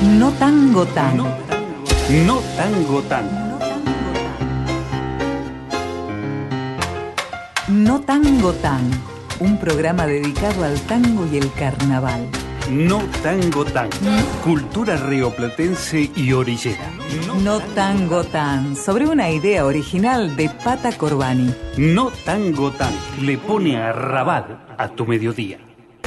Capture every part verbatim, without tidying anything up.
No tango tan. No, no tango tan. No tango tan. Un programa dedicado al tango y el carnaval. No tango tan. Cultura rioplatense y orillera. No tango tan. Sobre una idea original de Pata Corbani. No tango tan. Le pone a rabat a tu mediodía.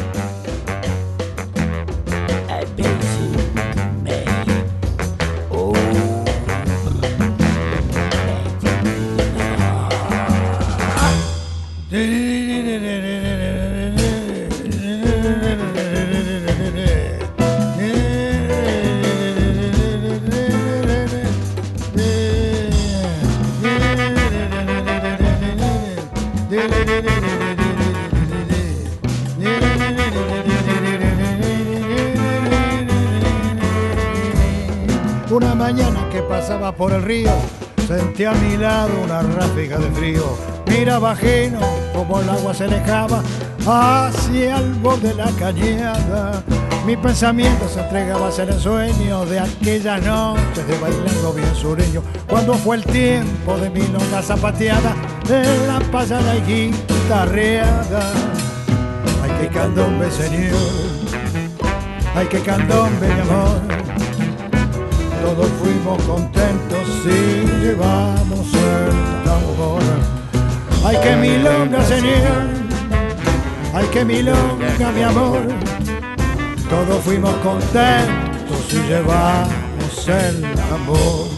Una mañana que pasaba por el río, sentí a mi lado una ráfaga de frío. Miraba ajeno como el agua se alejaba hacia el borde de la cañada. Mi pensamiento se entregaba hacia el sueño de aquellas noches de bailando bien sureño. Cuando fue el tiempo de mi longa zapateada, en la pasada y guitarreada. Ay, qué candombe, señor, ay, qué candombe, mi amor. Todos fuimos contentos y llevamos el tambor. Ay, que milonga, señor, ay, que milonga, mi amor. Todos fuimos contentos y llevamos el tambor.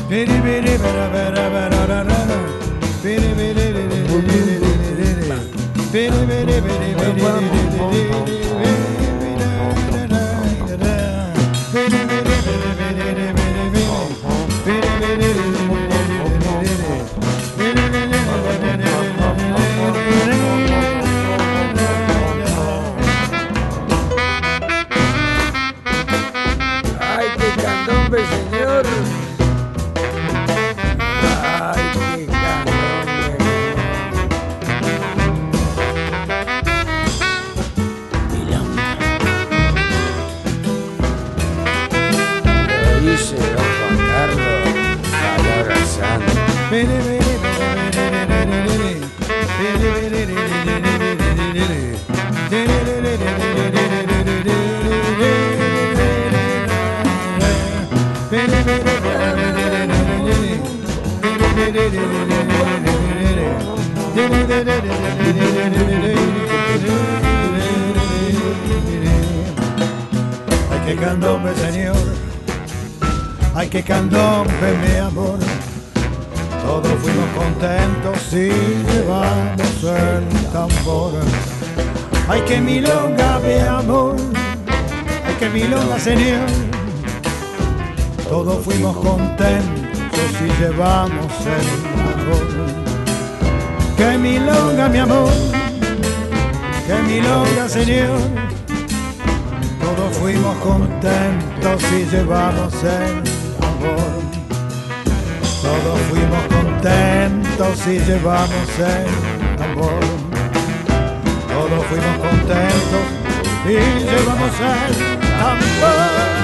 Ay, qué candombe, señor. Ay, qué candombe. Milonga. Lo dice don Juan Carlos, palabra santa. Ay, que candombe, señor, ay, que candombe, mi amor. Todos fuimos contentos y llevamos el tambor. Ay, que milonga, mi amor, ay, que milonga, señor. Todos fuimos contentos y llevamos el tambor. Que milonga, mi amor, que milonga, señor. Todos fuimos contentos y llevamos el tambor. Todos fuimos contentos y llevamos el tambor. Todos fuimos contentos y llevamos el tambor.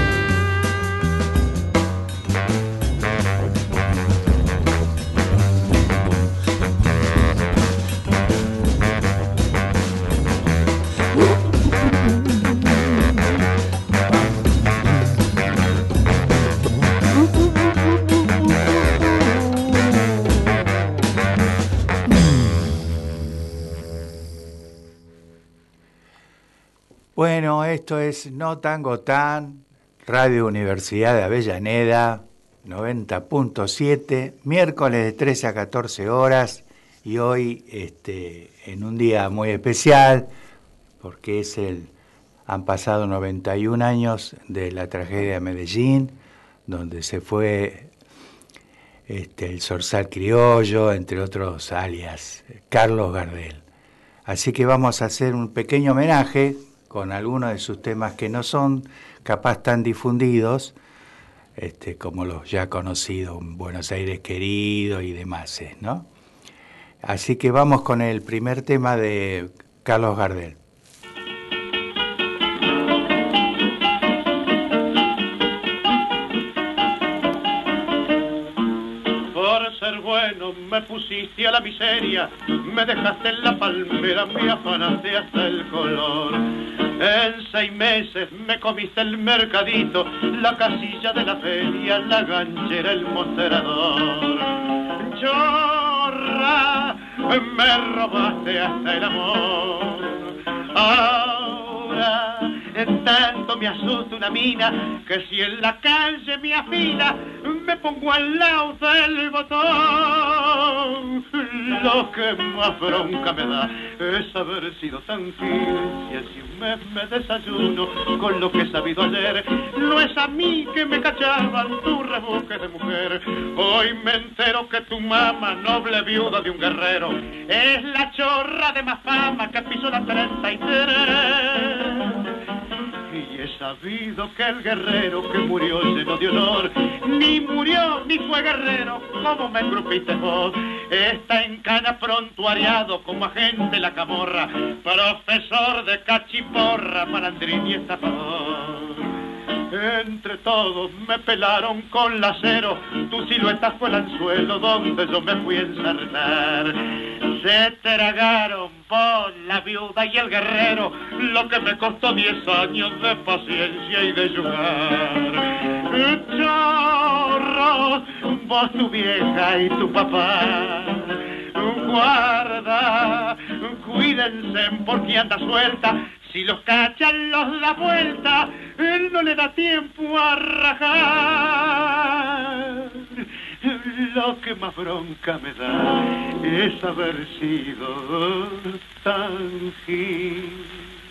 Bueno, esto es No Tango Tan, Radio Universidad de Avellaneda, noventa punto siete, miércoles de trece a catorce horas, y hoy este, en un día muy especial, porque es el, han pasado noventa y un años de la tragedia de Medellín, donde se fue este, el Zorzal Criollo, entre otros alias, Carlos Gardel. Así que vamos a hacer un pequeño homenaje con algunos de sus temas que no son capaz tan difundidos, este, como los ya conocidos, Buenos Aires querido y demás, ¿no? Así que vamos con el primer tema de Carlos Gardel. ser bueno me pusiste a la miseria, me dejaste en la palmera, me afanaste hasta el color. En seis meses me comiste el mercadito, la casilla de la feria, la ganchera, el mostrador. Chorra, me robaste hasta el amor. Ahora tanto me asusta una mina que si en la calle me afina me pongo al lado del botón. Lo que más bronca me da es haber sido tan gil. Si así un mes me desayuno con lo que he sabido ayer, no es a mí que me cachaban tu rebusque de mujer. Hoy me entero que tu mamá, noble viuda de un guerrero, es la chorra de más fama que pisó la treinta y tres. Y he sabido que el guerrero que murió lleno de honor, ni murió ni fue guerrero, como me engrupiste vos. Está en cana prontuariado como agente la camorra, profesor de cachiporra, malandrín y estafador. Entre todos me pelaron con lacero, tu silueta fue el anzuelo donde yo me fui a ensartar. Se tragaron por la viuda y el guerrero lo que me costó diez años de paciencia y de jugar. Chorro, vos, tu vieja y tu papá, guarda, cuídense porque anda suelta. Si los cachan, los da vuelta, él no le da tiempo a rajar. Lo que más bronca me da es haber sido tan gil.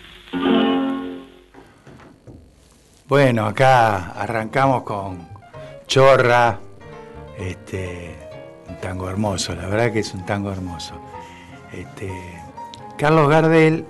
Bueno, acá arrancamos con Chorra, este, un tango hermoso, la verdad que es un tango hermoso. Este, Carlos Gardel,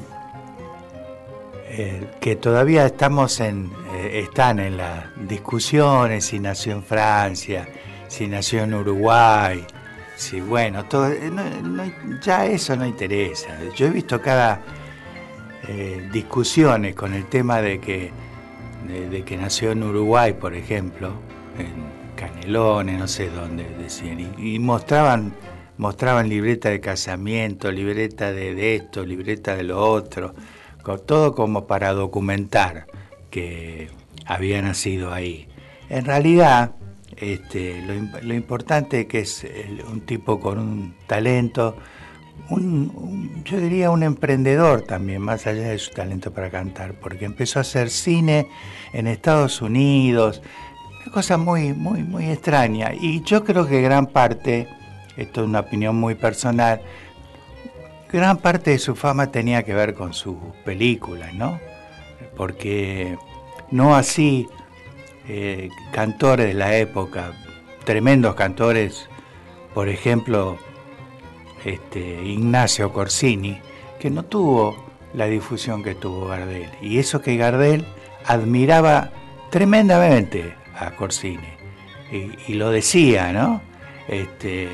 eh, que todavía estamos en, eh, están en las discusiones si nació en Francia, si nació en Uruguay, si bueno, todo, no, no, ya eso no interesa. Yo he visto cada eh, discusiones con el tema de que, de, de que nació en Uruguay, por ejemplo, en Canelones, no sé dónde decían, y, y mostraban, mostraban libreta de casamiento, libreta de, de esto, libreta de lo otro, con, todo como para documentar que había nacido ahí. En realidad, Este, lo, lo importante es que es el, un tipo con un talento, un, un, yo diría un emprendedor también, más allá de su talento para cantar, porque empezó a hacer cine en Estados Unidos, una cosa muy, muy, muy extraña. Y yo creo que gran parte, esto es una opinión muy personal, gran parte de su fama tenía que ver con sus películas, ¿no? Porque no así Eh, cantores de la época, tremendos cantores, por ejemplo, este, Ignacio Corsini, que no tuvo la difusión que tuvo Gardel, y eso que Gardel admiraba tremendamente a Corsini, y, y lo decía, ¿no? Este,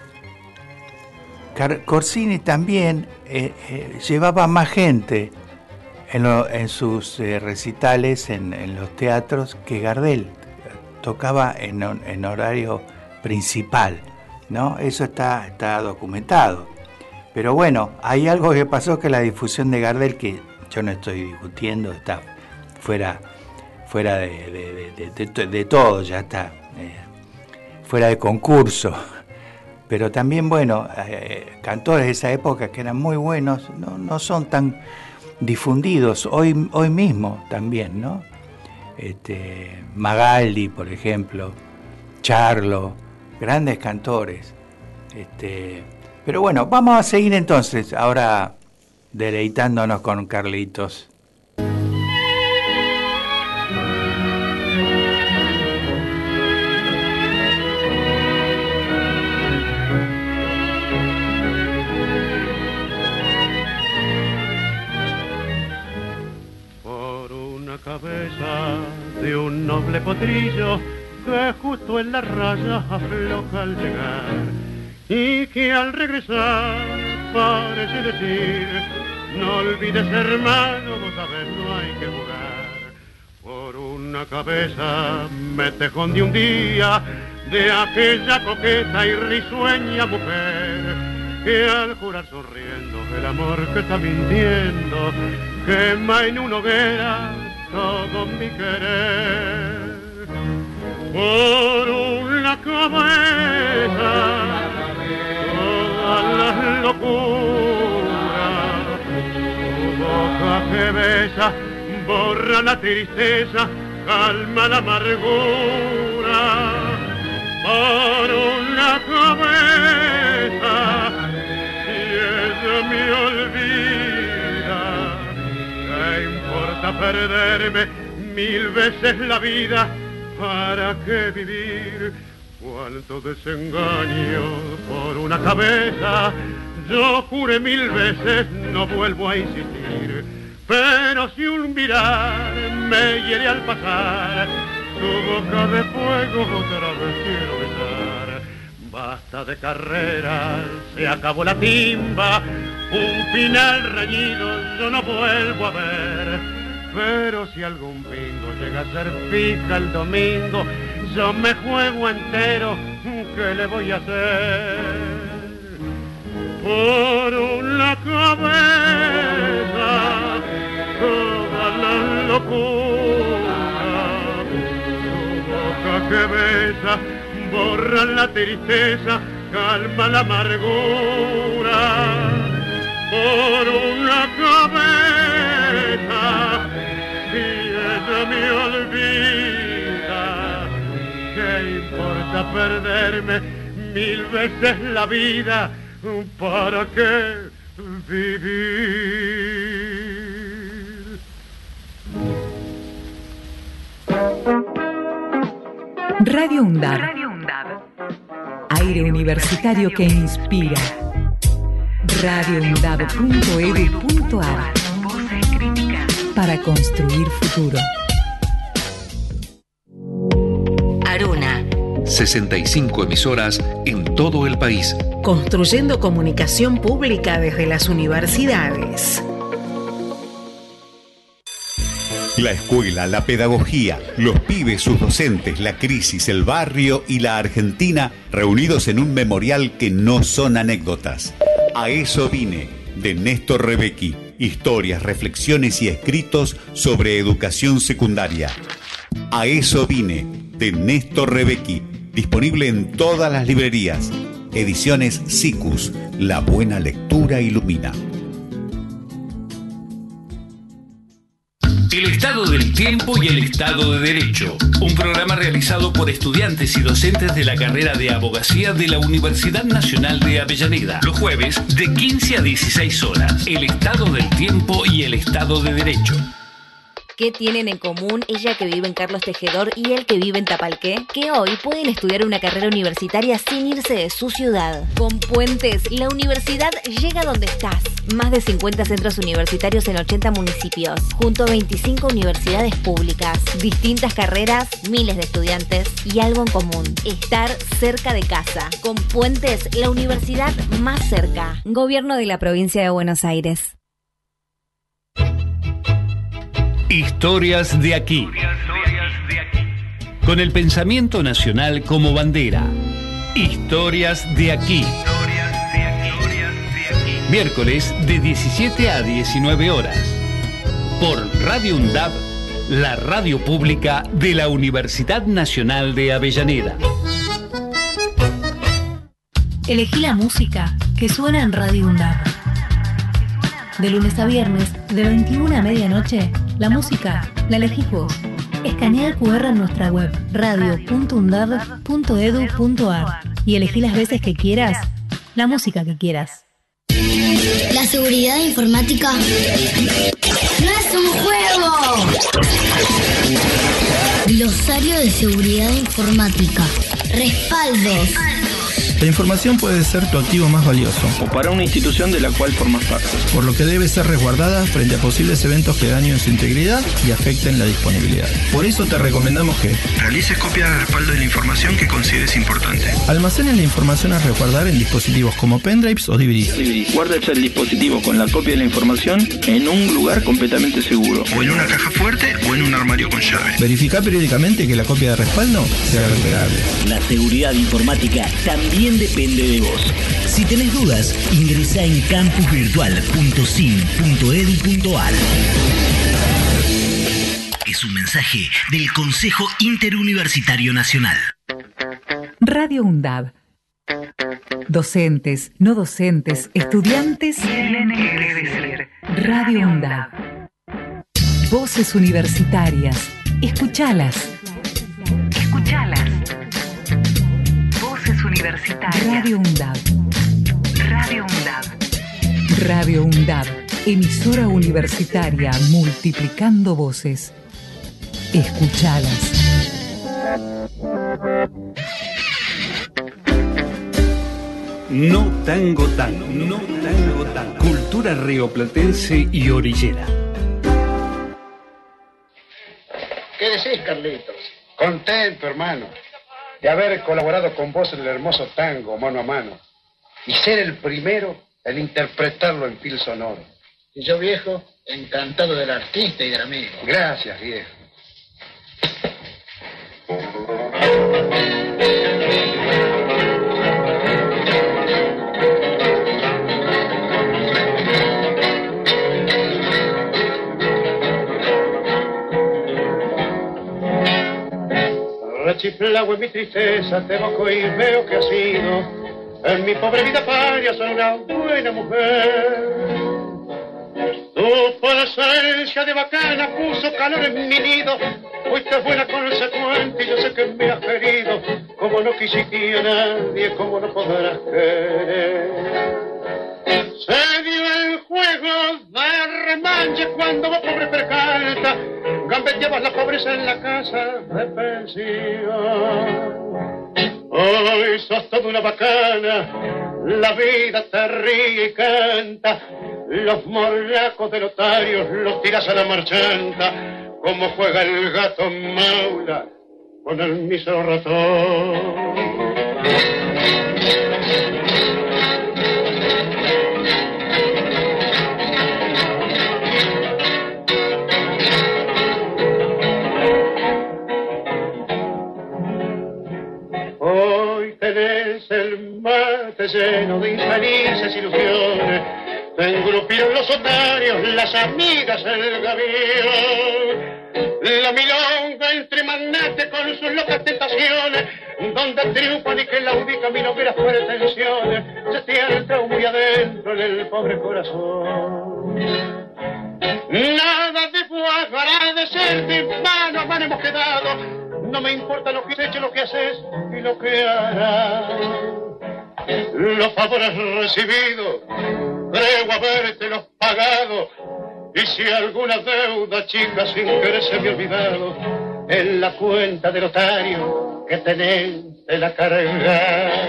Corsini también eh, eh, llevaba más gente En, lo, en sus eh, recitales en, en los teatros que Gardel tocaba en, en horario principal, ¿no? Eso está, está documentado. Pero bueno, hay algo que pasó, que la difusión de Gardel, que yo no estoy discutiendo, está fuera, fuera de, de, de, de, de, de todo, ya está eh, fuera de concurso. Pero también, bueno, eh, cantores de esa época que eran muy buenos, no, no son tan difundidos hoy, hoy mismo también, ¿no? Este, Magaldi, por ejemplo, Charlo, grandes cantores. Este, pero bueno, vamos a seguir entonces, ahora deleitándonos con Carlitos. De un noble potrillo que justo en la raya afloja al llegar y que al regresar parece decir: no olvides, hermano, vos sabés, no hay que jugar. Por una cabeza me tejón un día de aquella coqueta y risueña mujer que al jurar sonriendo el amor que está mintiendo quema en una hoguera todo mi querer. Por una cabeza todas las locuras, tu boca que besa borra la tristeza, calma la amargura. Por una cabeza, si ella me olvida, ¿qué importa perderme mil veces la vida? ¿Para qué vivir? Cuánto desengaño por una cabeza. Yo juré mil veces, no vuelvo a insistir. Pero si un mirar me hiere al pasar, tu boca de fuego otra vez quiero besar. Basta de carreras, se acabó la timba, un final reñido yo no vuelvo a ver. Pero si algún bingo llega a ser fija el domingo, yo me juego entero, ¿qué le voy a hacer? Por una cabeza, toda la locura, tu boca que besa, borra la tristeza, calma la amargura. Por una cabeza, si ella me olvida, ¿qué importa perderme mil veces la vida? ¿Para qué vivir? Radio UNDAB. Aire universitario que inspira. radio undab punto edu punto ar. Para construir futuro. Aruna. sesenta y cinco emisoras en todo el país. Construyendo comunicación pública desde las universidades. La escuela, la pedagogía, los pibes, sus docentes, la crisis, el barrio y la Argentina reunidos en un memorial que no son anécdotas. A eso vine, de Néstor Rebecki. Historias, reflexiones y escritos sobre educación secundaria. A eso vine, de Néstor Rebecki. Disponible en todas las librerías. Ediciones SICUS. La buena lectura ilumina. El Estado del Tiempo y el Estado de Derecho, un programa realizado por estudiantes y docentes de la carrera de Abogacía de la Universidad Nacional de Avellaneda, los jueves de quince a dieciséis horas. El Estado del Tiempo y el Estado de Derecho. ¿Qué tienen en común ella que vive en Carlos Tejedor y él que vive en Tapalqué? Que hoy pueden estudiar una carrera universitaria sin irse de su ciudad. Con Puentes, la universidad llega donde estás. Más de cincuenta centros universitarios en ochenta municipios, junto a veinticinco universidades públicas. Distintas carreras, miles de estudiantes y algo en común: estar cerca de casa. Con Puentes, la universidad más cerca. Gobierno de la Provincia de Buenos Aires. Historias de aquí. Con el pensamiento nacional como bandera. Historias de aquí. Miércoles de diecisiete a diecinueve horas. Por Radio UNDAB, la radio pública de la Universidad Nacional de Avellaneda. Elegí la música que suena en Radio UNDAB. De lunes a viernes, de veintiuna a medianoche, la música la elegís vos. Escanea el cu erre en nuestra web radio punto undab punto edu punto ar y elegí las veces que quieras la música que quieras. La seguridad informática no es un juego. Glosario de seguridad informática. Respaldos, La información puede ser tu activo más valioso, o para una institución de la cual formas parte, por lo que debe ser resguardada frente a posibles eventos que dañen su integridad y afecten la disponibilidad. Por eso te recomendamos que realices copia de respaldo de la información que consideres importante. Almacenes la información a resguardar en dispositivos como pendrives o D V Ds. Guardes el dispositivo con la copia de la información en un lugar completamente seguro, o en una caja fuerte o en un armario con llave. Verifica periódicamente que la copia de respaldo sea recuperable. La seguridad informática también depende de vos. Si tenés dudas, ingresa en campus virtual punto sin punto edu punto ar. Es un mensaje del Consejo Interuniversitario Nacional. Radio UNDAB. Docentes, no docentes, estudiantes. Tienen que decir. Radio UNDAB. Voces universitarias. Escuchalas. Escuchalas. Voces universitarias. Radio UNDAB. Radio UNDAB. Radio UNDAB. Emisora universitaria multiplicando voces. Escuchalas. No tango tango, no tango tango. Cultura rioplatense y orillera. ¿Qué decís, Carlitos? Contento, hermano, de haber colaborado con vos en el hermoso tango mano a mano y ser el primero en interpretarlo en fil sonoro. Y yo, viejo, encantado del artista y del amigo. Gracias, viejo. Rechiflado en mi tristeza, te evoco y veo que has sido en mi pobre vida paria, soy una buena mujer. Tu presencia de bacana puso calor en mi nido, fuiste buena consecuente y yo sé que me has querido, como no quisiste a nadie, como no podrás querer. Se dio el juego de remanche cuando vos, pobre percalta, gambeteabas la pobreza en la casa de pensión. Hoy sos toda una bacana, la vida te ríe y canta, los morlacos de notarios los tiras a la marchanta, como juega el gato maula con el mísero ratón. Hoy tenés el mate lleno de infelices ilusiones, te engrupieron los otarios, las amigas, el gavión, la milonga entre magnates con sus locas tentaciones, donde triunfan y que laudican milongueras pretensiones, se te entra muy adentro en el pobre corazón. Nada debo agradecerte, mano a mano hemos quedado, no me importa lo que has hecho, lo que haces y lo que harás. Los favores recibidos, creo habértelos pagado, y si alguna deuda chica sin querer se me ha olvidado, en la cuenta del notario que tenés de la carga.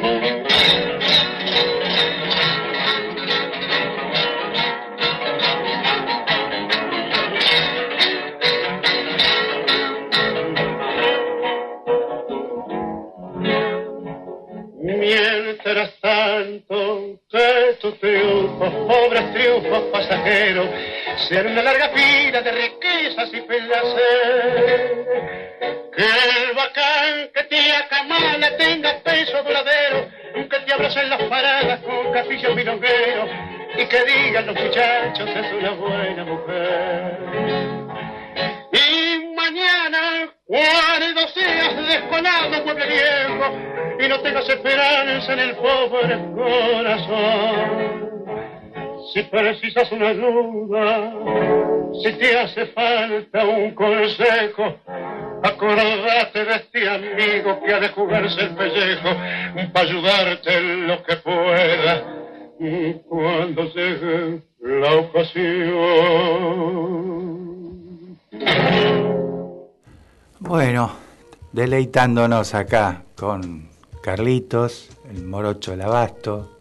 Mientras tanto, que tus triunfos, pobres triunfos pasajeros, sean una larga fila de riquezas y placer. Que el bacán que te acamala tenga peso duradero, que te abracen las paradas con capillos milongueros, y que digan los muchachos, es una buena mujer. Y mañana, cuando seas descolado, pueblo viejo, y no tengas esperanza en el pobre corazón, si precisas una ayuda, si te hace falta un consejo, acordate de este amigo que ha de jugarse el pellejo para ayudarte en lo que pueda cuando llegue la ocasión. Bueno, deleitándonos acá con Carlitos, el morocho del Abasto,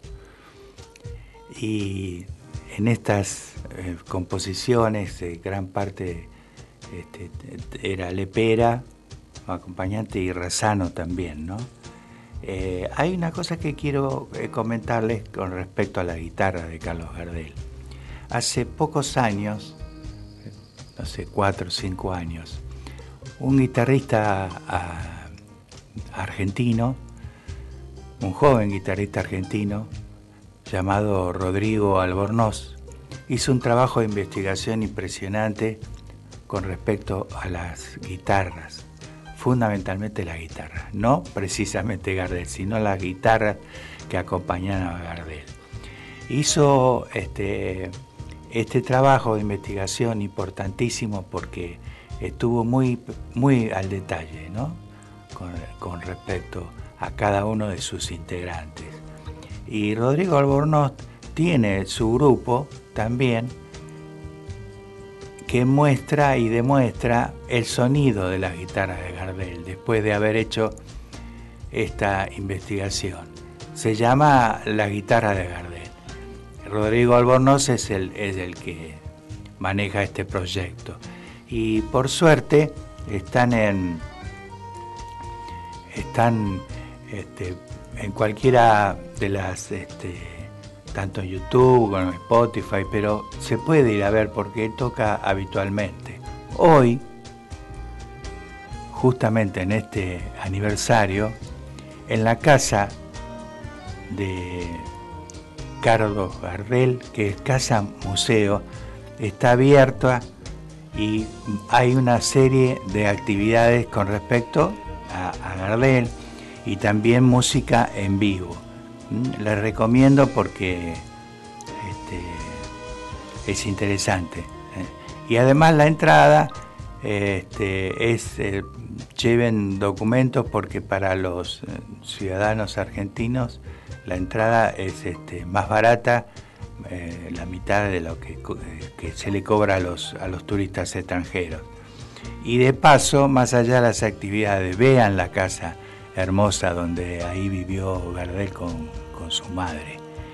y en estas eh, composiciones eh, gran parte este, era lepera, acompañante, y Razano también, ¿no? Eh, hay una cosa que quiero eh, comentarles con respecto a la guitarra de Carlos Gardel. Hace pocos años, no sé, cuatro o cinco años, un guitarrista a, argentino, un joven guitarrista argentino llamado Rodrigo Albornoz, hizo un trabajo de investigación impresionante con respecto a las guitarras, fundamentalmente las guitarras, no precisamente Gardel, sino las guitarras que acompañan a Gardel. Hizo este, este trabajo de investigación importantísimo porque estuvo muy, muy al detalle, ¿no? con, con respecto a cada uno de sus integrantes. Y Rodrigo Albornoz tiene su grupo también que muestra y demuestra el sonido de las guitarras de Gardel después de haber hecho esta investigación. Se llama La Guitarra de Gardel. Rodrigo Albornoz es el, es el que maneja este proyecto. Y por suerte están en, están, este, en cualquiera de las... Este, tanto en YouTube como en Spotify, pero se puede ir a ver porque él toca habitualmente. Hoy, justamente en este aniversario, en la casa de Carlos Gardel, que es Casa Museo, está abierta y hay una serie de actividades con respecto a, a Gardel y también música en vivo. Les recomiendo porque este, es interesante. Y además la entrada este, es, eh, lleven documentos porque para los ciudadanos argentinos la entrada es este, más barata, eh, la mitad de lo que, que se le cobra a los, a los turistas extranjeros. Y de paso, más allá de las actividades, vean la casa hermosa donde ahí vivió Gardel con, con su madre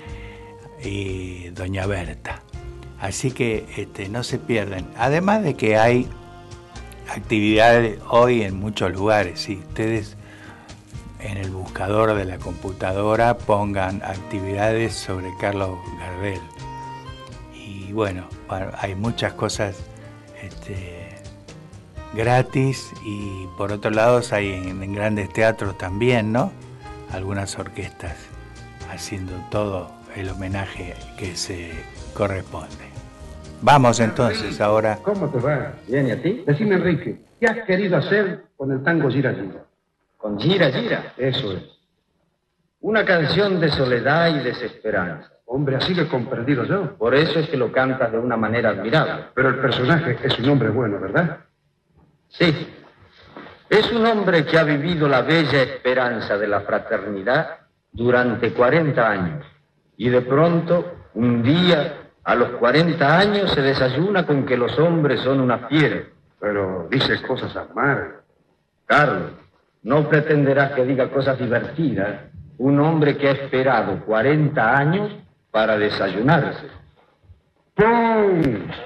y doña Berta. Así que este, no se pierden. Además de que hay actividades hoy en muchos lugares. Si ustedes en el buscador de la computadora pongan actividades sobre Carlos Gardel. Y bueno, hay muchas cosas este, gratis y por otro lado hay en, en grandes teatros también, ¿no? Algunas orquestas haciendo todo el homenaje que se corresponde. Vamos entonces ahora. ¿Cómo te va? Bien, ¿y a ti? Decime, Enrique, ¿qué has querido hacer con el tango Gira Gira? ¿Con Gira Gira? Eso es. Una canción de soledad y desesperanza. Hombre, así lo he comprendido yo. Por eso es que lo cantas de una manera admirable. Pero el personaje es un hombre bueno, ¿verdad? Sí. Es un hombre que ha vivido la bella esperanza de la fraternidad durante cuarenta años. Y de pronto, un día, a los cuarenta años, se desayuna con que los hombres son una fiera. Pero dice cosas amargas. Carlos, no pretenderás que diga cosas divertidas. Un hombre que ha esperado cuarenta años para desayunarse. ¡Pum!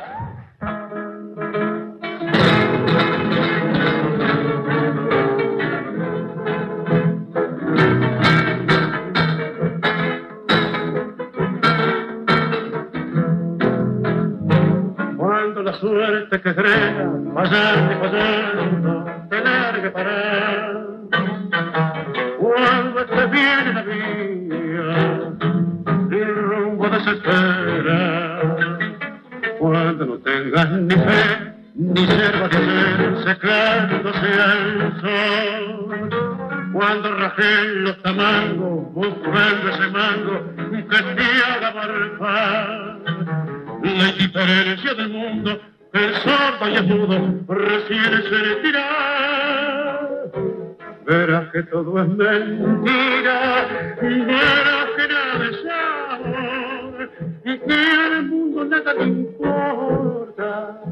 Cuando la suerte que crea, pasando y pasando, te largue parar. Cuando te viene la vía, y rumbo desespera. Cuando no tengas ni fe, ni ser va a ser, secándose al sol. Cuando rajen los tamangos, buscando ese mango que te haga marcar. La indiferencia del mundo, el sordo y el mudo, recién se retira. Verás que todo es mentira, verás que nada es amor, y que al mundo nada le importa.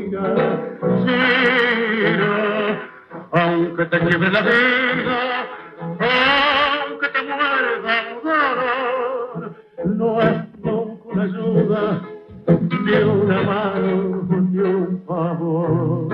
Gira, gira, aunque te quiebre la vida, aunque te muerda un dolor, no es nunca una ayuda, ni una mano, ni un favor.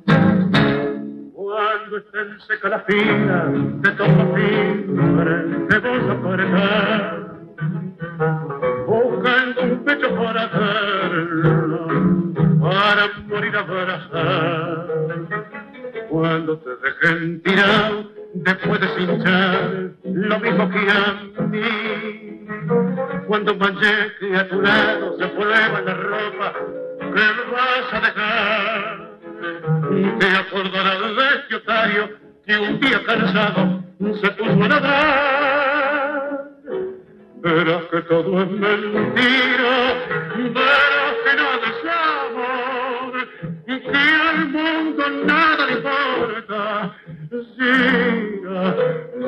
Cuando estén seca la fila de todo fin, te vas a apretar, buscando un pecho para hacerlo, para morir abrazar. Cuando te dejen tirado, después de hinchar, lo mismo que a mí. Cuando mancheque a tu lado se prueba la ropa que me vas a dejar, te acordarás de este otario que un día cansado se puso a nadar. Verás que todo es mentira, verás que nada es amor, que al mundo nada le importa. Gira,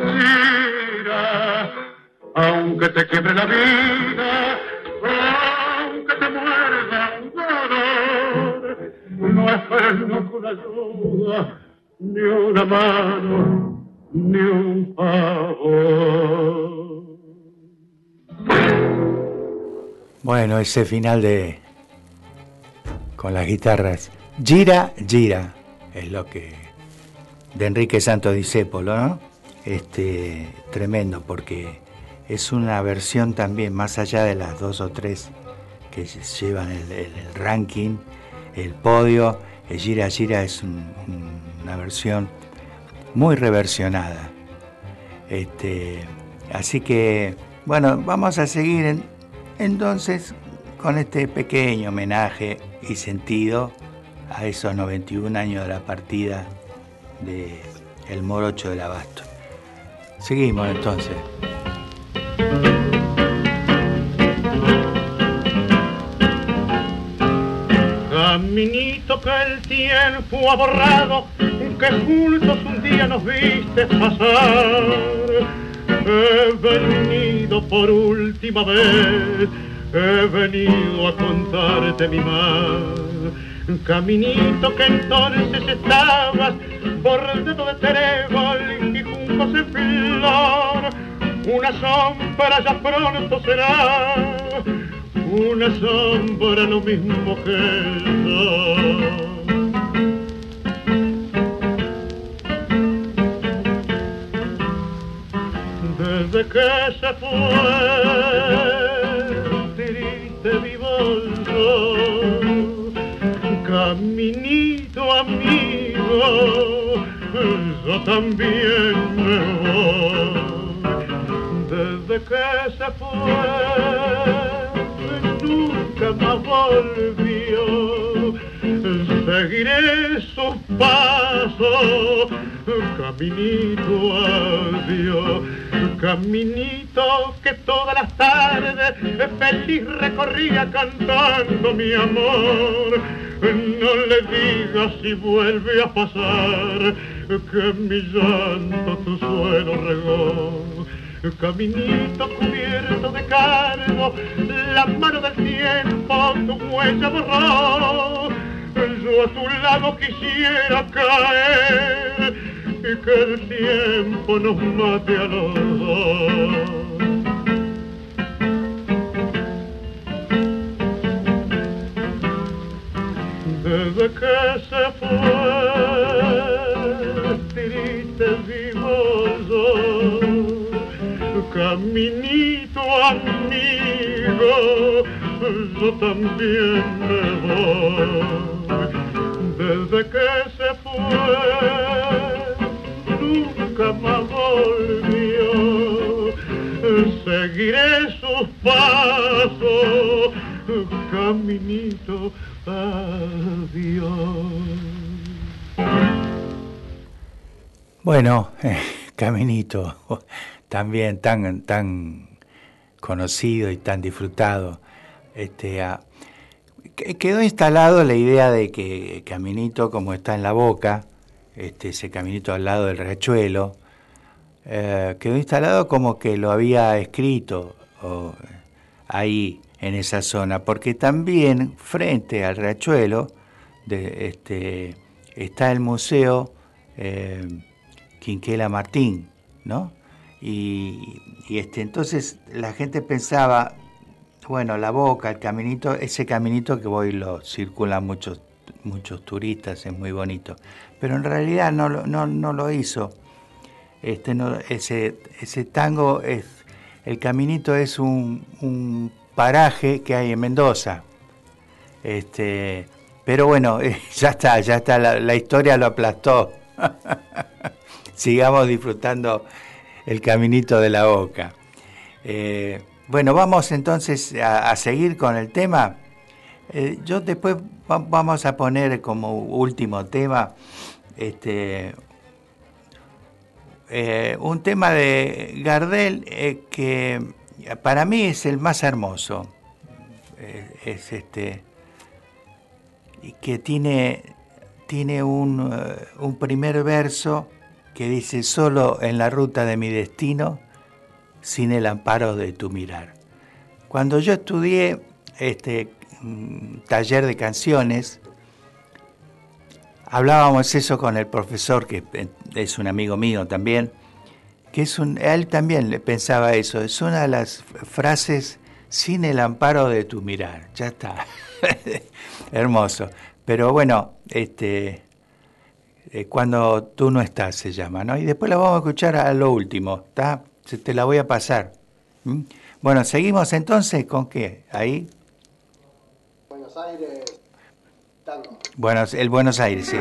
gira, aunque te quiebre la vida, aunque te muerda un dolor, no esperes nunca una ayuda, ni una mano, ni un favor. Bueno, ese final de con las guitarras, gira, gira, es lo que de Enrique Santos Discépolo, ¿no? Este, tremendo, porque es una versión también, más allá de las dos o tres que llevan el, el, el ranking, el podio, el gira, gira es un, un, una versión muy reversionada. Este, así que, bueno, vamos a seguir en, entonces con este pequeño homenaje y sentido a esos noventa y un años de la partida de El Morocho del Abasto. Seguimos entonces. Caminito que el tiempo ha borrado, que juntos un día nos viste pasar. He venido por última vez, he venido a contarte mi mal. Caminito que entonces estabas bordado de trébol y juncos en flor. Una sombra ya pronto será, una sombra lo mismo que el sol. Desde que se fue, triste vivo yo, caminito amigo, yo también me voy. Desde que se fue, nunca más volvió, seguiré sus pasos, caminito adiós, caminito que todas las tardes feliz recorría cantando mi amor. No le digas si vuelve a pasar que mi llanto tu suelo regó. Caminito cubierto de cargo, la mano del tiempo tu huella borró. Yo a tu lado quisiera caer y que el tiempo nos mate a los dos. Desde que se fue, triste vivo yo, caminito amigo, yo también me voy. Desde que se fue, nunca más volvió, seguiré sus pasos, caminito adiós. Bueno, eh, caminito, también tan, tan conocido y tan disfrutado. Este, a, quedó instalado la idea de que Caminito, como está en La Boca, este, ese caminito al lado del riachuelo, eh, quedó instalado como que lo había escrito o, ahí en esa zona, porque también frente al riachuelo de, este, está el museo eh, Quinquela Martín, ¿no? Y, y este, entonces la gente pensaba, bueno, la Boca, el caminito, ese caminito que hoy lo circulan muchos muchos turistas, es muy bonito, pero en realidad no, no, no lo hizo. Este, no, ese, ese tango, es, el caminito es un, un paraje que hay en Mendoza. Este, pero bueno, eh, ya está, ya está, la, la historia lo aplastó. Sigamos disfrutando el caminito de la Boca. Eh, bueno, vamos entonces a, a seguir con el tema. Eh, yo después va, vamos a poner como último tema este, eh, un tema de Gardel eh, que para mí es el más hermoso. Eh, es este y que tiene tiene un, uh, un primer verso que dice: solo en la ruta de mi destino, sin el amparo de tu mirar. Cuando yo estudié este taller de canciones, hablábamos eso con el profesor, que es un amigo mío también, que es un, a él también le pensaba eso, es una de las frases: sin el amparo de tu mirar. Ya está. Hermoso. Pero bueno, este eh, cuando tú no estás se llama, ¿no? Y después la vamos a escuchar a lo último, ¿está? Te la voy a pasar. ¿Mm? Bueno, seguimos entonces con qué, ahí. Buenos Aires, tango. Bueno, el Buenos Aires, sí.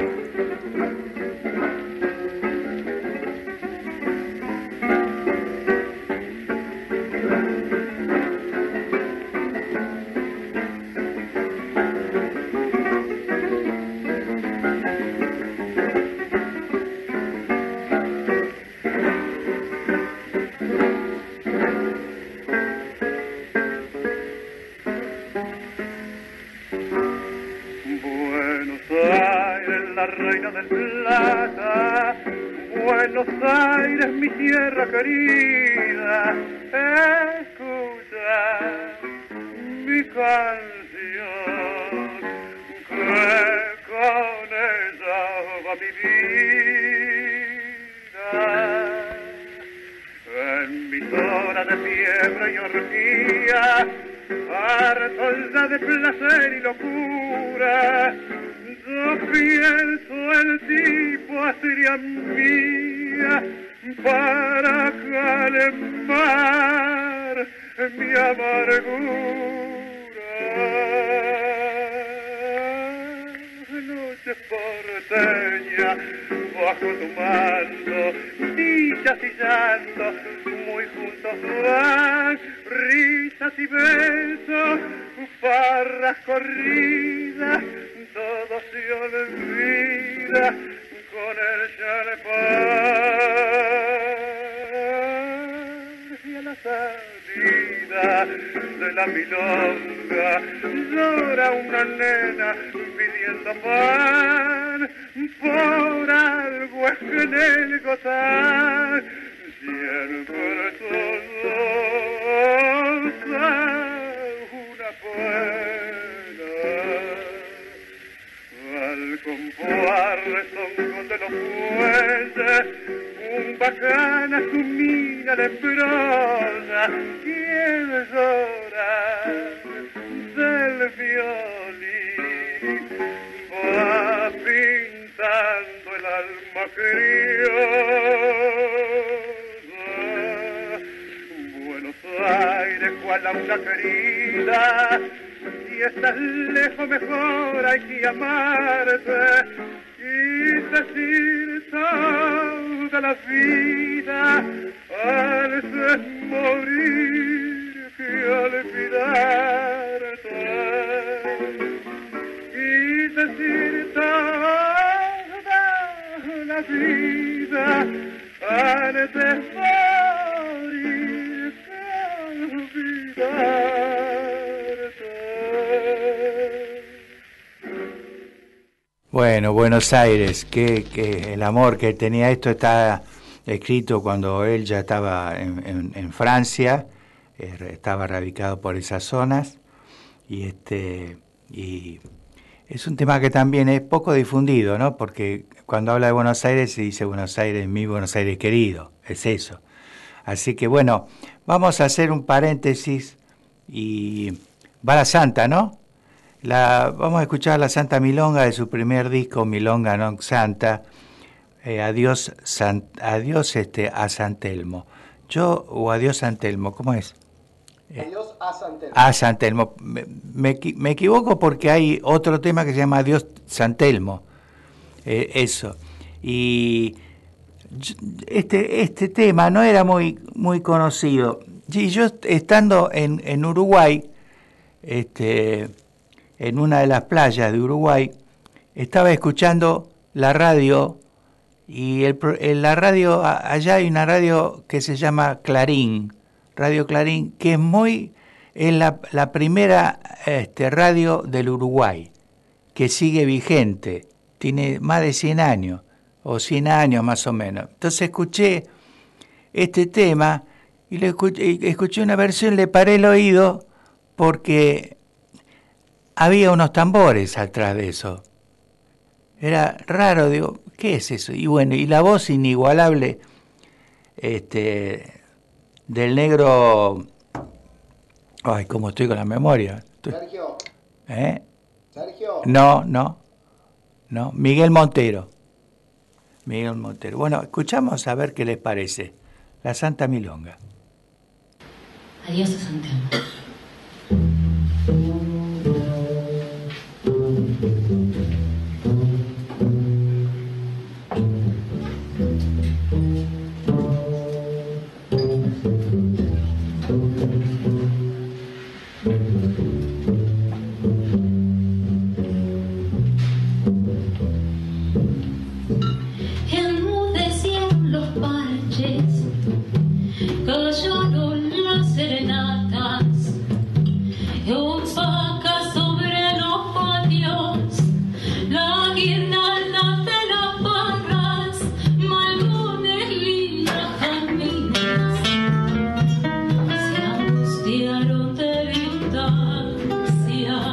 Reina del Plata, Buenos Aires, mi tierra querida, escucha mi canción, que con ella va mi vida. En mis horas de fiebre y orgía, harto ya de placer y locura, yo pienso el tipo sería mía para calmar mi amargura. Noche porteña, bajo tu mando, dichas y llanto, muy juntos van, risas y besos, farras corridas, todo se olvida con el champán. Y a la salida de la milonga llora una nena pidiendo pan, por algo es que en el gozar siempre todos una pena. Al compuar rezongo de los fuentes, un bacana su mina le prosa, quien llora del violín, va pintando el alma criolla. Buenos Aires, cual aula querida, si estás lejos mejor hay que amarte y decir toda la vida al morir que olvidarte y decir toda la vida al morir que olvidarte. Bueno, Buenos Aires, que, que el amor que tenía, esto está escrito cuando él ya estaba en, en, en Francia, eh, estaba radicado por esas zonas, y este y es un tema que también es poco difundido, ¿no? Porque cuando habla de Buenos Aires se dice Buenos Aires, mi Buenos Aires querido, es eso. Así que bueno, vamos a hacer un paréntesis y va la Santa, ¿no? La, vamos a escuchar la Santa Milonga de su primer disco, Milonga Non Santa, eh, Adiós, San, adiós este, a San Telmo. Yo, o Adiós San Telmo, ¿cómo es? Adiós a San Telmo. A San Telmo. Me, me, me equivoco porque hay otro tema que se llama Adiós San Telmo. Eh, eso. Y este, este tema no era muy, muy conocido. Y yo estando en, en Uruguay, este, en una de las playas de Uruguay, estaba escuchando la radio, y el, en la radio, allá hay una radio que se llama Clarín, Radio Clarín, que es muy, es la, la primera este, radio del Uruguay, que sigue vigente, tiene más de cien años, o cien años más o menos. Entonces escuché este tema, y le escuché, escuché una versión, le paré el oído, porque había unos tambores atrás de eso. Era raro, digo, ¿qué es eso? Y bueno, y la voz inigualable este, del negro... Ay, cómo estoy con la memoria. Sergio. ¿Eh? Sergio. No, no, no. Miguel Montero. Miguel Montero. Bueno, escuchamos a ver qué les parece. La Santa Milonga. Adiós a San Telmo. Enmudecieron los parches, callaron las serenatas, opacas sobre los patios, la guirnalda de las barras, maldones, lindas jardines, se angustiaron de distancia.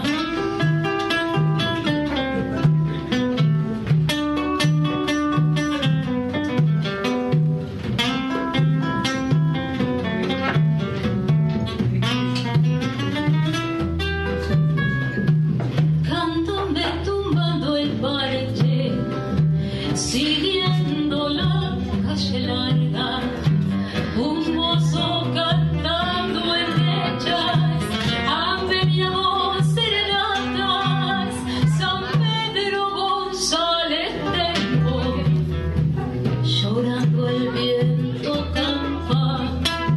Candombe tumbando el parche, siguiendo la calle larga, un mozo cantando en lechas, aveniamos serenatas, San Pedro González Tempo, llorando el viento campana.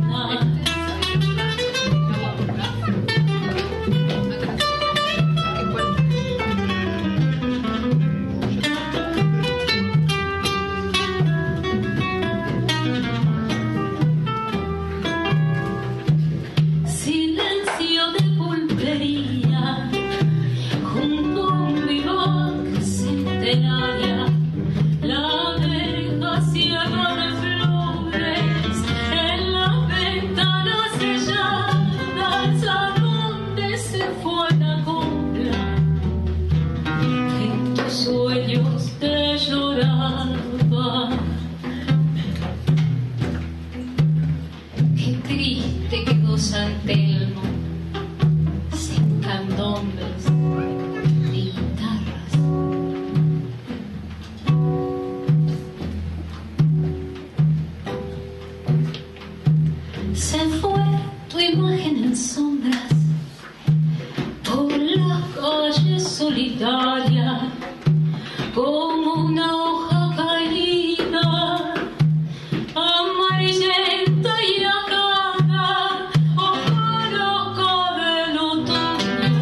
Silencio de pulpería junto a un vivac centenaria, la verja ciega de flores en las ventanas selladas, a donde se fue la copla que en tus sueños te lloraba. Qué triste quedó San Telmo, sin candombes ni guitarras. Se fue tu imagen en sombras por la calle solitaria, como una hoja caída, amarillenta y acada, hojarasca del otoño,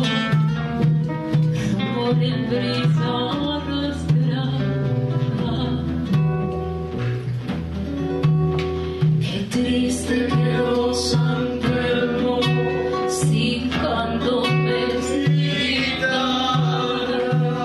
por el brisa arrastrada. Qué triste quedó San Telmo, sin candombes ni guitarras.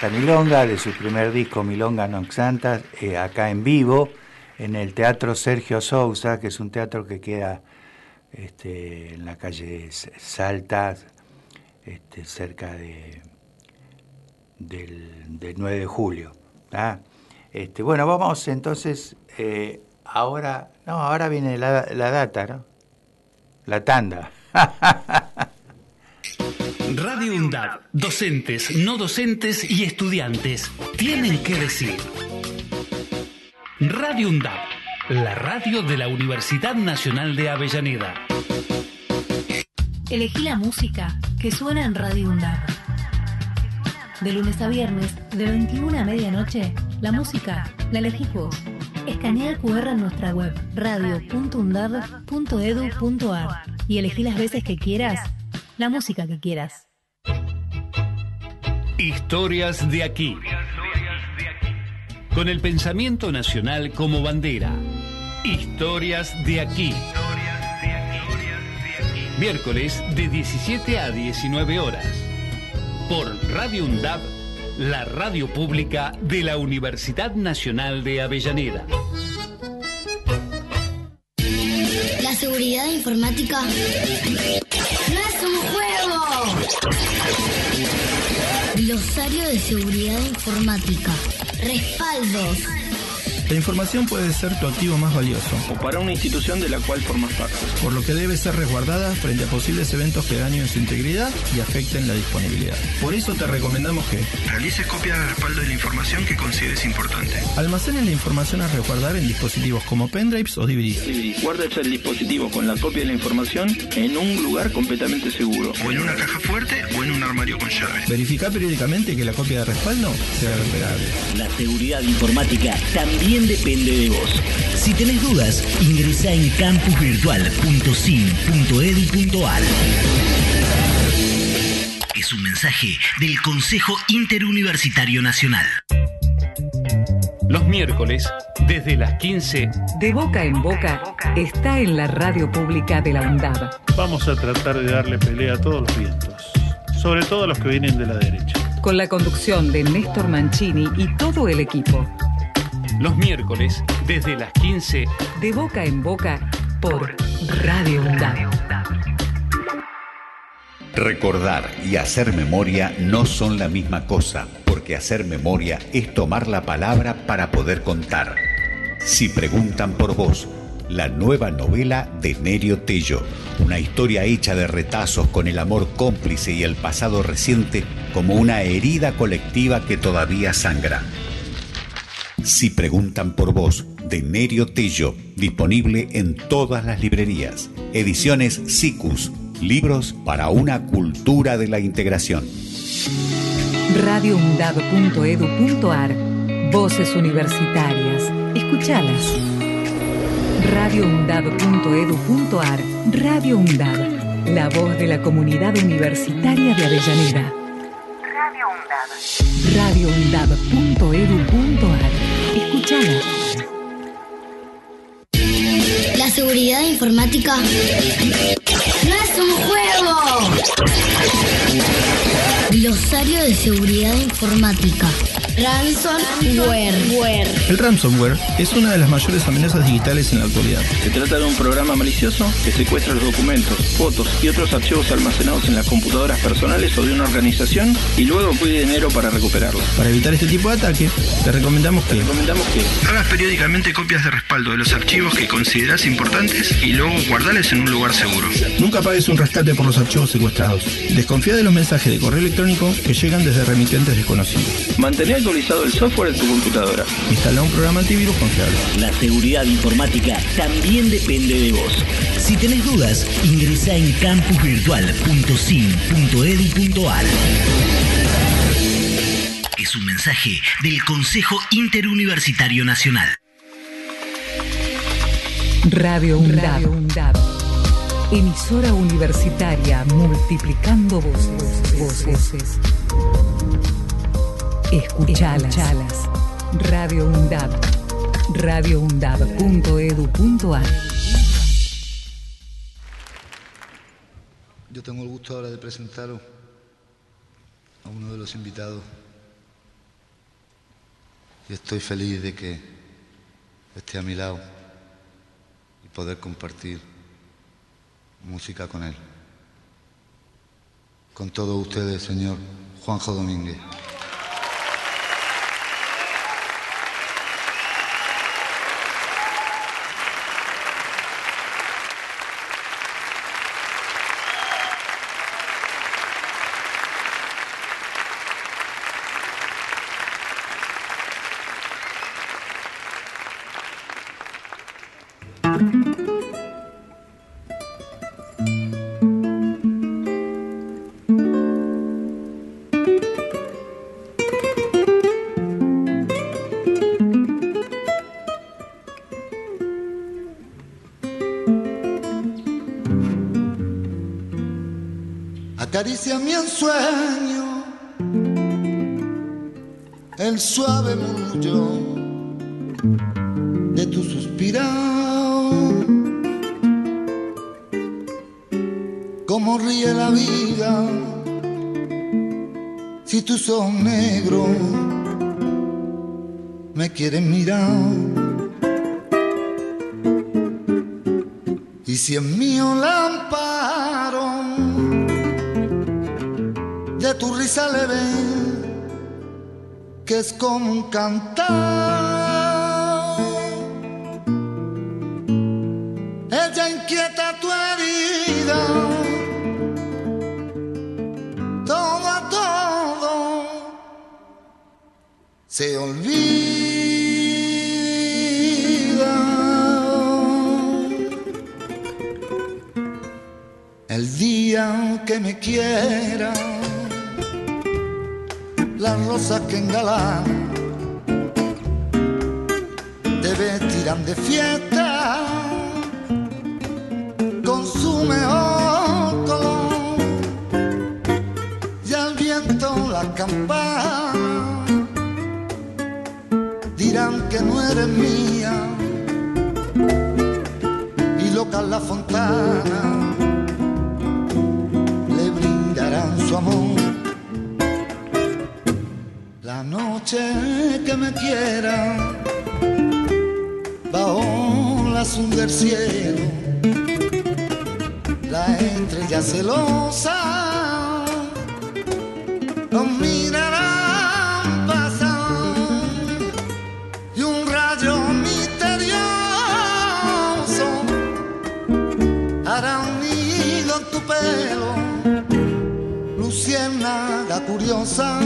esta milonga de su primer disco Milonga Nox Santas, eh, acá en vivo, en el Teatro Sergio Sousa, que es un teatro que queda este, en la calle Salta, este, cerca de, del, del nueve de julio. ¿Ah? Este, bueno, vamos entonces, eh, ahora, no, ahora viene la, la data, ¿no? La tanda. Radio UNDAB, docentes, no docentes y estudiantes tienen que decir. Radio UNDAB, la radio de la Universidad Nacional de Avellaneda. Elegí la música que suena en Radio UNDAB. De lunes a viernes, de veintiuna a medianoche, la música la elegís vos. Escanea el cu erre en nuestra web radio punto undab punto edu punto ar y elegí las veces que quieras la música que quieras. Historias de aquí. Con el pensamiento nacional como bandera. Historias de aquí. Miércoles de diecisiete a diecinueve horas. Por Radio UNDAB, la radio pública de la Universidad Nacional de Avellaneda. La seguridad informática no es un juego. Glosario de seguridad informática. Respaldos. La información puede ser tu activo más valioso. O para una institución de la cual formas parte. Por lo que debe ser resguardada frente a posibles eventos que dañen su integridad y afecten la disponibilidad. Por eso te recomendamos que realices copia de respaldo de la información que consideres importante. Almacenes la información a resguardar en dispositivos como pendrives o D V Ds. Guardes el dispositivo con la copia de la información en un lugar completamente seguro. O en una caja fuerte o en un armario con llave. Verifica periódicamente que la copia de respaldo sea recuperable. La seguridad informática también depende de vos. Si tenés dudas, ingresá en campus virtual punto sin punto edu punto ar. Es un mensaje del Consejo Interuniversitario Nacional. Los miércoles, desde las quince, De Boca en Boca está en la radio pública de la UNDAB. Vamos a tratar de darle pelea a todos los vientos, sobre todo a los que vienen de la derecha. Con la conducción de Néstor Mancini y todo el equipo. Los miércoles, desde las quince, De Boca en Boca por Radio UNDAB. Recordar y hacer memoria no son la misma cosa, porque hacer memoria es tomar la palabra para poder contar. Si preguntan por vos, la nueva novela de Nerio Tello, una historia hecha de retazos con el amor cómplice y el pasado reciente como una herida colectiva que todavía sangra. Si preguntan por vos, de Nerio Tello, disponible en todas las librerías. Ediciones Sicus, libros para una cultura de la integración. radio undab punto edu punto ar. Voces universitarias. Escuchalas. radio undab punto edu punto ar. Radio UNDAB, la voz de la comunidad universitaria de Avellaneda. Radio UNDAB. radio undab punto edu punto ar. Escuchala. La seguridad informática no es un juego. Glosario de seguridad informática. Ransomware. El ransomware es una de las mayores amenazas digitales en la actualidad. Se trata de un programa malicioso que secuestra los documentos, fotos y otros archivos almacenados en las computadoras personales o de una organización y luego pide dinero para recuperarlos. Para evitar este tipo de ataque, te recomendamos que, te recomendamos que hagas periódicamente copias de respaldo de los archivos que consideras importantes y luego guardales en un lugar seguro. Nunca pagues un rescate por los archivos secuestrados. Desconfía de los mensajes de correo electrónico que llegan desde remitentes desconocidos. Mantener actualizado el software de tu computadora. Instala un programa antivirus confiable. La seguridad informática también depende de vos. Si tenés dudas, ingresá en campus virtual punto sin punto edu punto ar. Es un mensaje del Consejo Interuniversitario Nacional. Radio UNDAB. Emisora universitaria multiplicando voces. voces. Escuchalas. Radio UNDAB. radio undab punto edu punto ar. Yo tengo el gusto ahora de presentaros a uno de los invitados y estoy feliz de que esté a mi lado y poder compartir música con él. Con todos ustedes, señor Juanjo Domínguez. Acariciame en sueño el suave murmullo de tu suspirado, como ríe la vida si tus ojos negros me quieren mirar, y si en mío la amparo de tu risa leve, que es como un cantar. Ella inquieta tu herida, todo a todo se olvida. El día que me quiera, las rosas que engalanan te vestirán de fiesta con su mejor color, y al viento las campanas dirán que no eres mía, y locas la fontana le brindarán su amor. La noche que me quiera, bajo la azul del cielo, la estrella celosa nos mirarán pasar, y un rayo misterioso hará un nido en tu pelo, luciérnaga curiosa.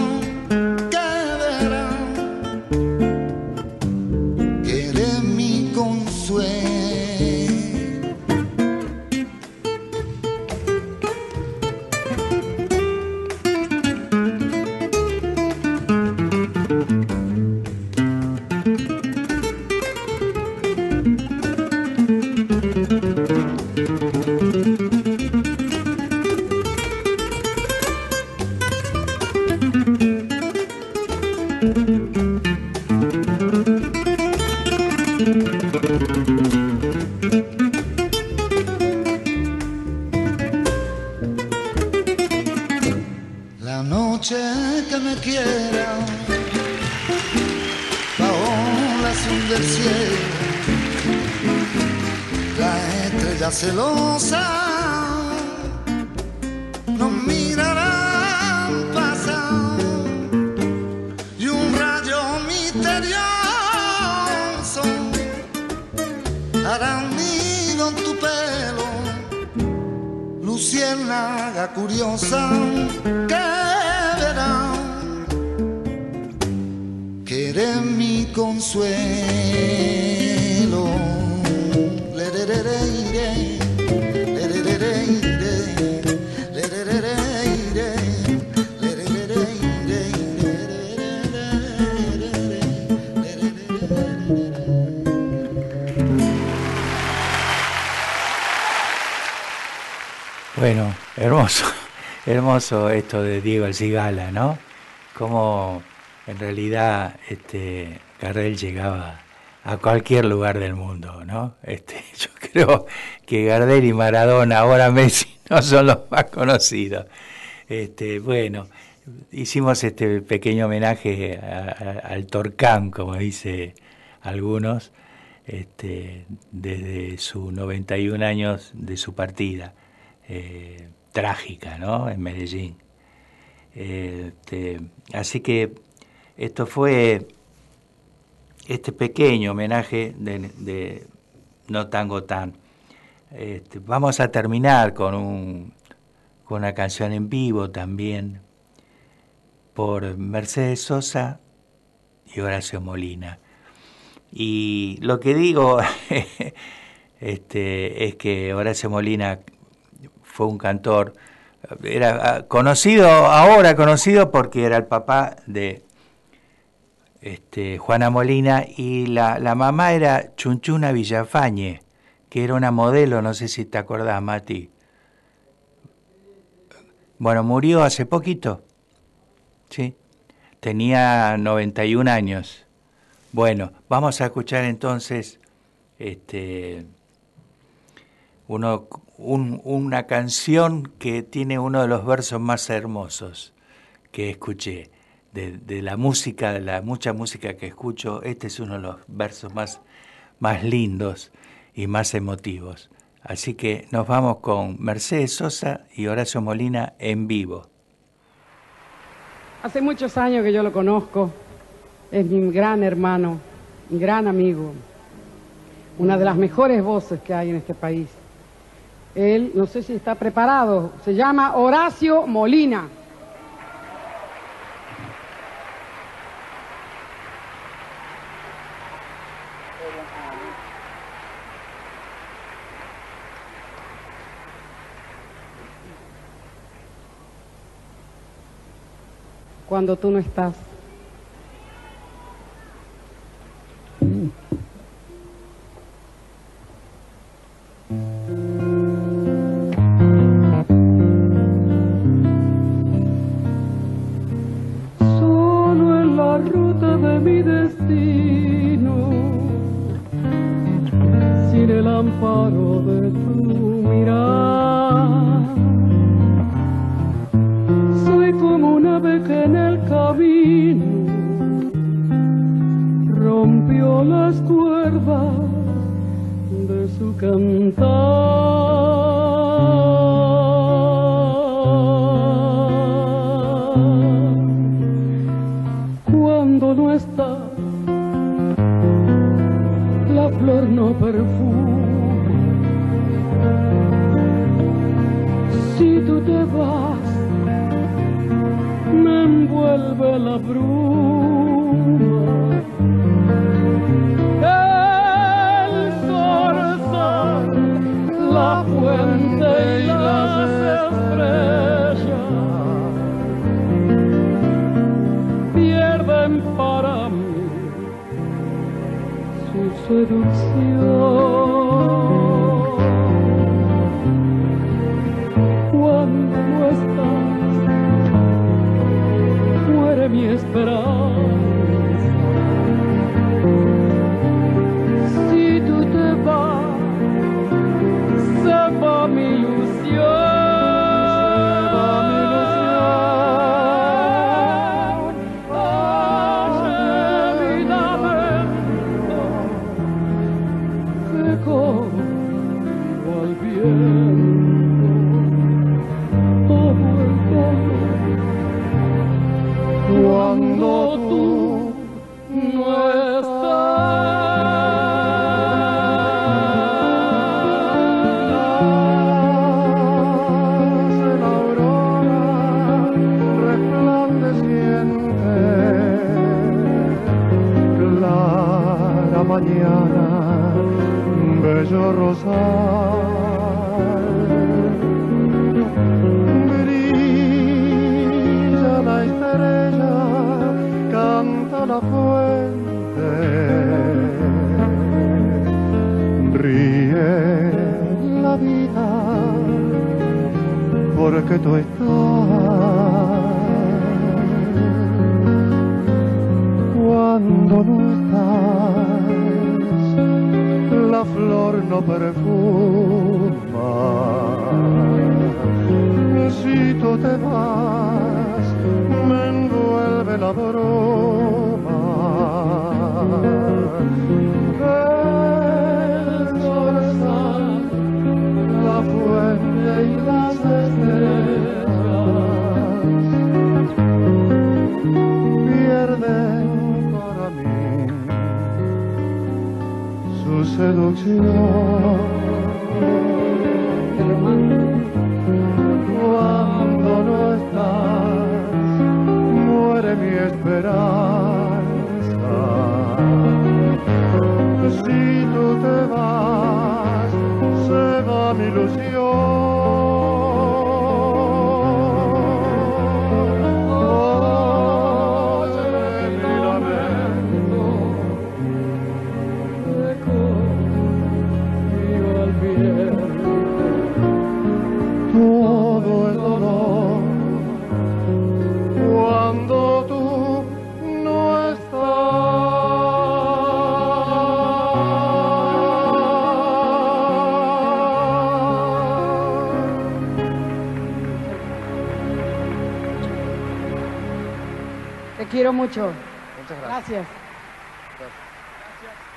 La noche que me quiera, bajo la azul del cielo, la estrella celosa nos mirarán pasar, y un rayo misterioso hará un nido en tu pelo, luciérnaga curiosa que verá que eres mi consuelo. Lererere, lererere, lererere, Bueno, hermoso, hermoso esto de Diego El Cigala, ¿no? Como en realidad este, Gardel llegaba a cualquier lugar del mundo, ¿no? Este, yo creo que Gardel y Maradona, ahora Messi, no son los más conocidos. Este, bueno, hicimos este pequeño homenaje a, a, al Torcán, como dice algunos, este, desde sus noventa y un años de su partida, eh, trágica, ¿no?, en Medellín. Este, así que esto fue este pequeño homenaje de, de No Tango Tan. Este, vamos a terminar con, un, con una canción en vivo también por Mercedes Sosa y Horacio Molina. Y lo que digo este, es que Horacio Molina fue un cantor, era conocido, ahora conocido porque era el papá de este, Juana Molina, y la, la mamá era Chunchuna Villafañe, que era una modelo, no sé si te acordás, Mati. Bueno, murió hace poquito, ¿sí? Tenía noventa y un años. Bueno, vamos a escuchar entonces este, uno, un, una canción que tiene uno de los versos más hermosos que escuché. De, de la música, de la mucha música que escucho, este es uno de los versos más, más lindos y más emotivos. Así que nos vamos con Mercedes Sosa y Horacio Molina en vivo. Hace muchos años que yo lo conozco, es mi gran hermano, mi gran amigo, una de las mejores voces que hay en este país. Él, no sé si está preparado, se llama Horacio Molina. Cuando tú no estás. Solo en la ruta de mi destino, sin el amparo de tu mirar, soy como un ave que en el camino rompió las cuerdas de su cantar. Cuando no está, la flor no perfuma. Si tú te vas, me envuelve la bruma. El zorzal, la fuente y las estrellas pierden para mí su seducción. Cuando no estás, muere mi esperanza. Si tú te vas, se va mi ilusión. Ay, vida bendita, que como al viento todo el dolor. Cuando tú no estás, la aurora resplandeciente, clara mañana, bello rosal, brilla la estrella, canta la fuente, ríe la vida, porque tú estás. Cuando no estás, la flor no perfuma. Si tú te vas, de la broma. El zorzal, la fuente y las estrellas pierden para mí su seducción. Cuando no estás, muere mi esperanza. Si tú te vas, se va mi ilusión. Todo el dolor cuando tú no Te quiero mucho. Muchas gracias. Gracias. Gracias.